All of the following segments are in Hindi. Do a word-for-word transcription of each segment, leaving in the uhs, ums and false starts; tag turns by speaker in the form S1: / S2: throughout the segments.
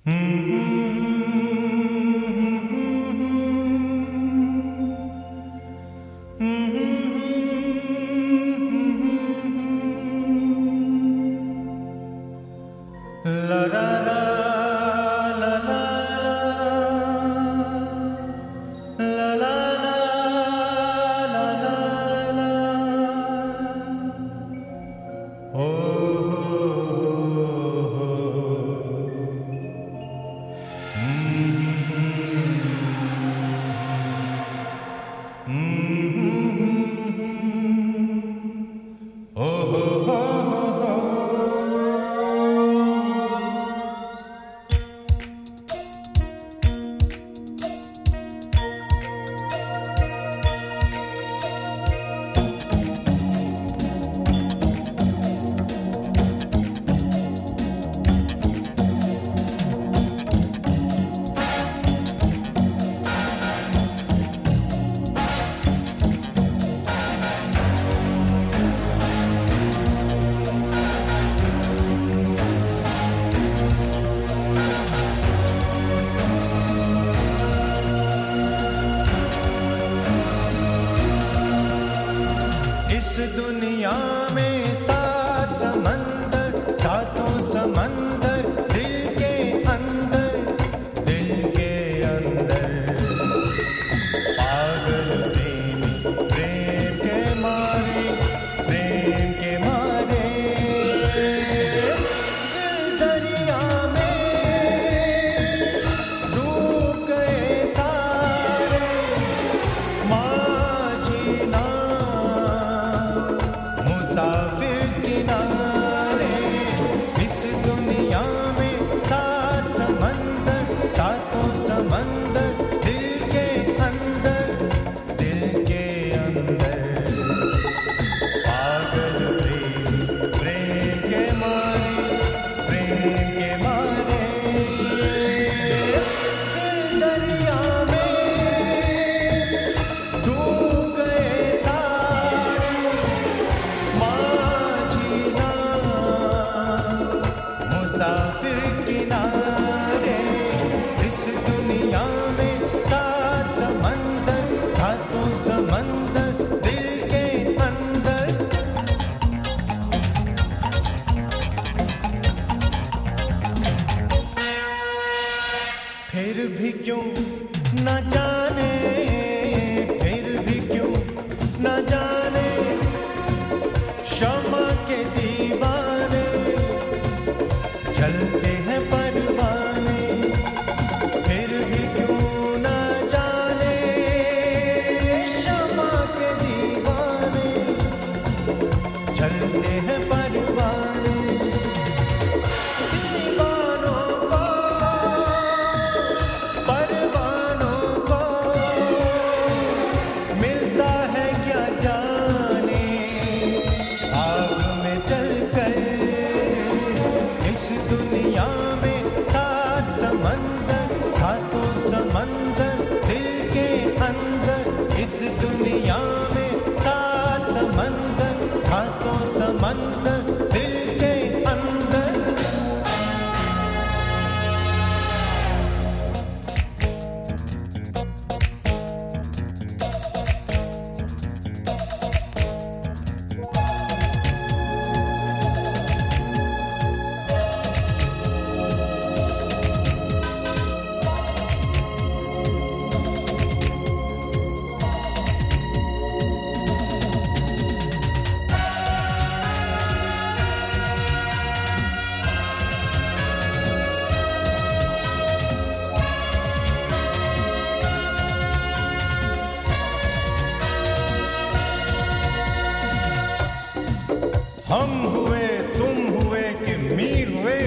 S1: हम हुए तुम हुए कि मीर हुए,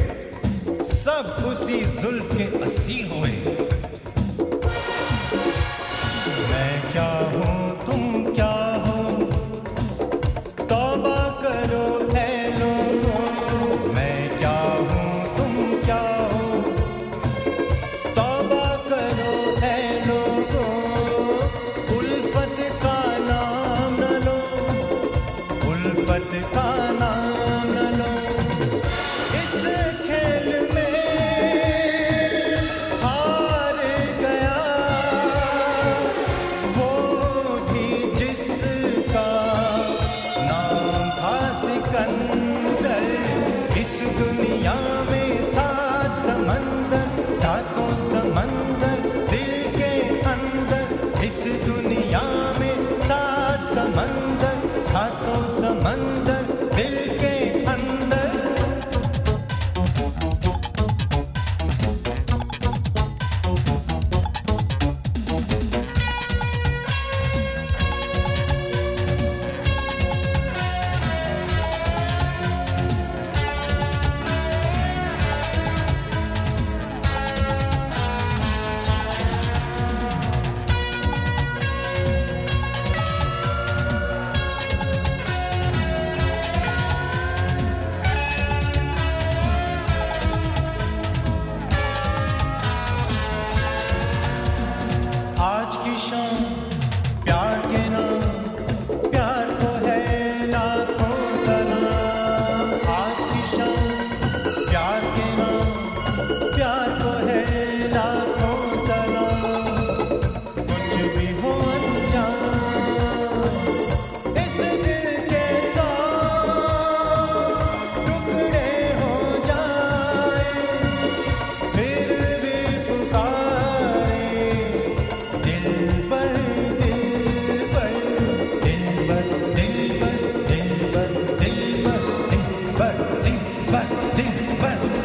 S1: सब उसी जुल्फ के असीर हुए। मैं क्या हूँ तुम क्या हो, तौबा करो ऐ लोगों। मैं क्या हूँ तुम क्या हो, तौबा करो ऐ लोगों। उल्फत का नाम न लो, उल्फत का नाम न लो। इस खेल में दुनिया में सात समंदर, सातों समंदर दिल के अंदर। इस दुनिया में सात समंदर, सातों समंदर दिल के अंदर। आज की शाम प्यार के नाम, प्यार को है लाखों सलाम। आज की शाम प्यार के नाम, प्यार को है लाखों सलाम। कुछ भी हो अनजान इस दिल के सौ टुकड़े हो जाए, फिर भी पुकारे दिल पर, दिल पर, दिल पर, दिल पर, दिल पर, दिल पर, दिल पर, दिल पर, दिल पर, दिल पर।